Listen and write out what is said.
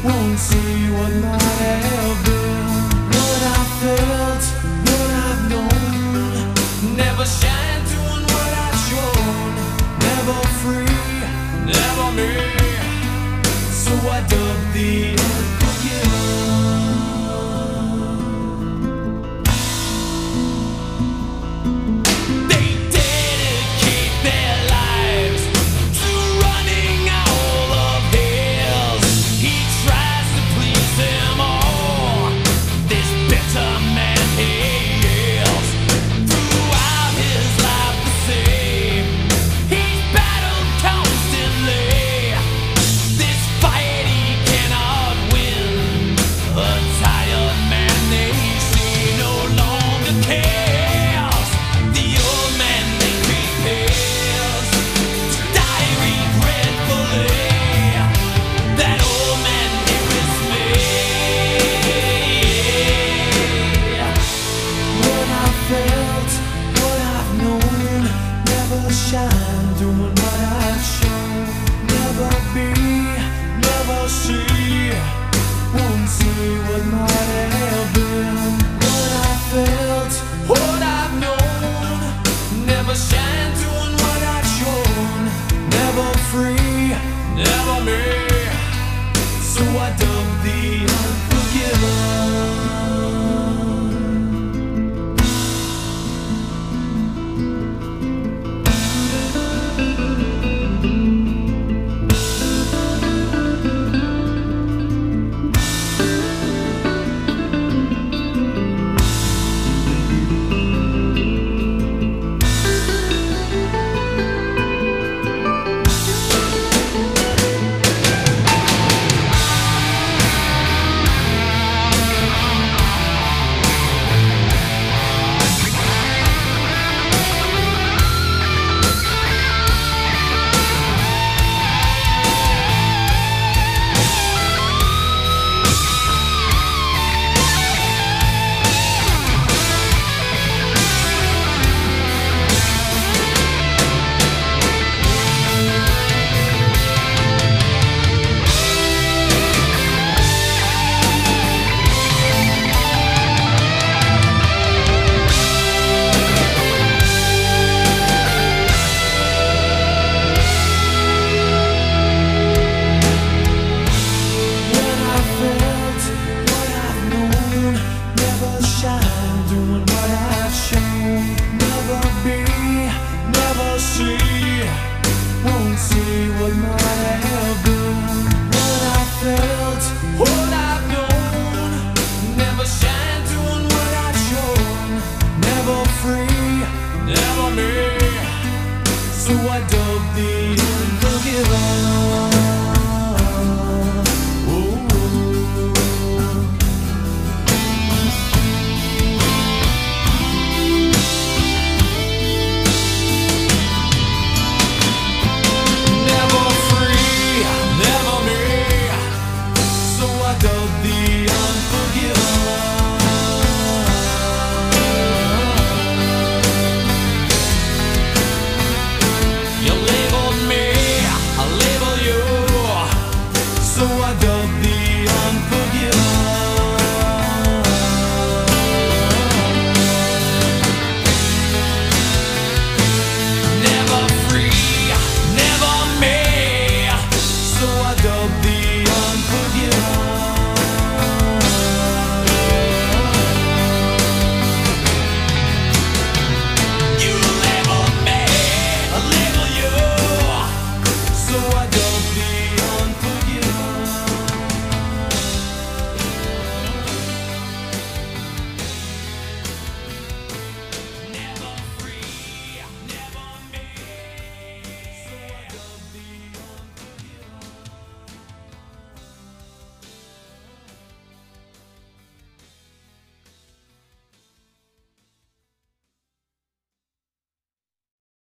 won't see what might have been. What I felt, what I've known, never shine doing what I've shown. Never free, never me. So I dug the earth again. They dedicate their lives to running all of his. He tries to please them all, this bitter man he is. Throughout his life the same, he's battled constantly. This fight he cannot win. A tired man they see no longer cares. The old man they prepares to die regretfully. That old man here is me. What I felt, what I've known, never shine doing what I've shown. Never be, never see, won't see what might have been. What I felt, what I've known, never shine doing what I've shown. Never free, never me. So I dug